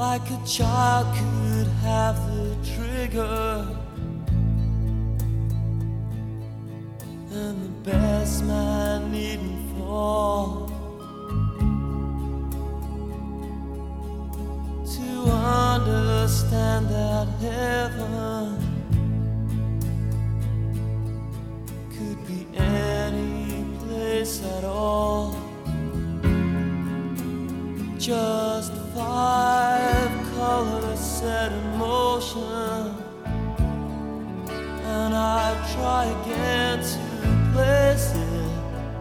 like a child could have the trigger, and the best man needn't fall to understand that heaven could be any place at all. Just 5 colors set in motion, and I try again to place it,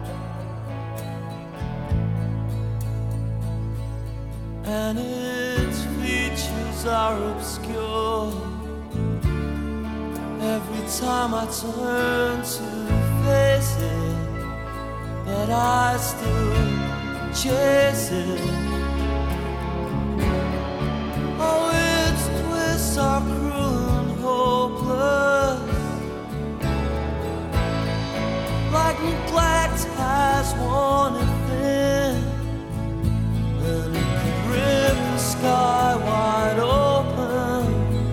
and its features are obscure. Every time I turn to face it, but I still chase it. Oh, its twists are cruel and hopeless, like neglect has worn it thin, and it could rip the sky wide open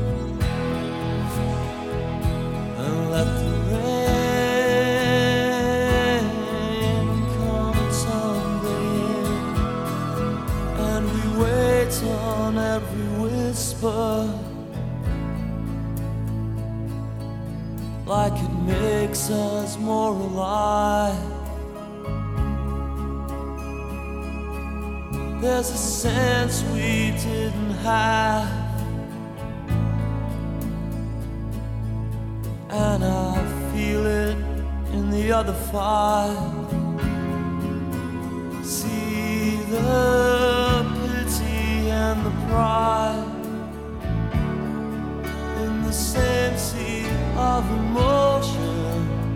and let the rain come tumbling in, and we wait on every whisper, like it makes us more alive. There's a sense we didn't have, and I feel it in the other 5. See the pity and the pride in the same sea of emotion.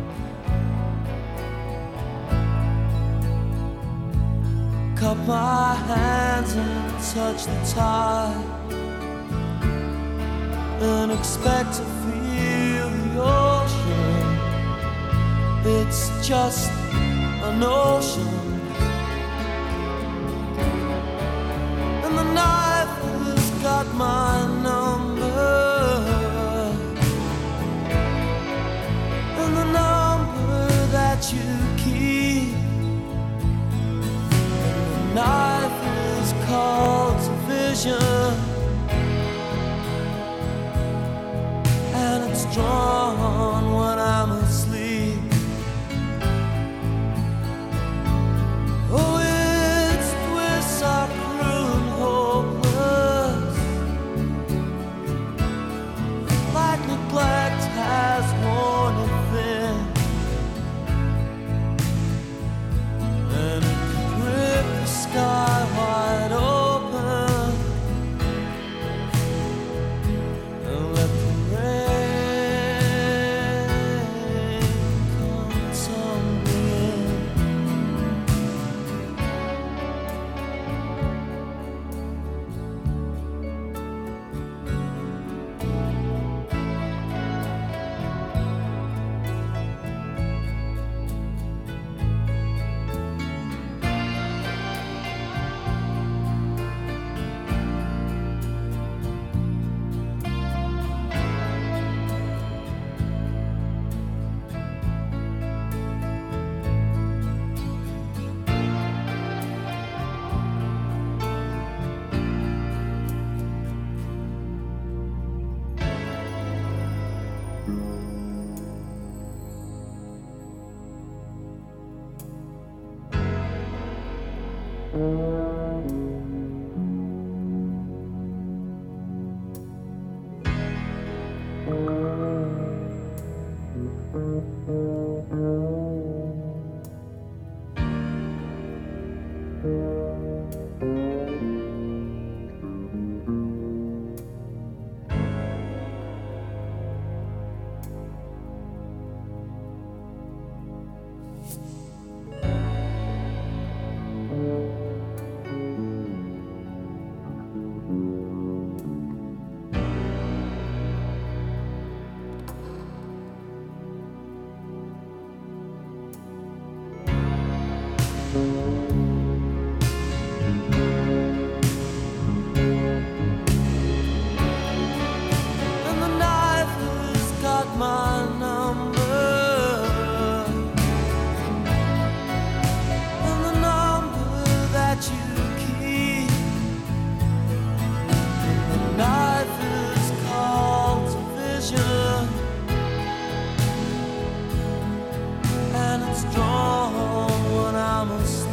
Cup my hands and touch the tide, and expect to feel the ocean. It's just an ocean, and the knife has got my number, and the number that you keep. The knife is called division, and it's drawn when I'm asleep. Oh, its twists are cruel and hopeless, like neglect has worn it thin, and it could rip the sky wide open and let the rain come tumbling strong when I'm asleep.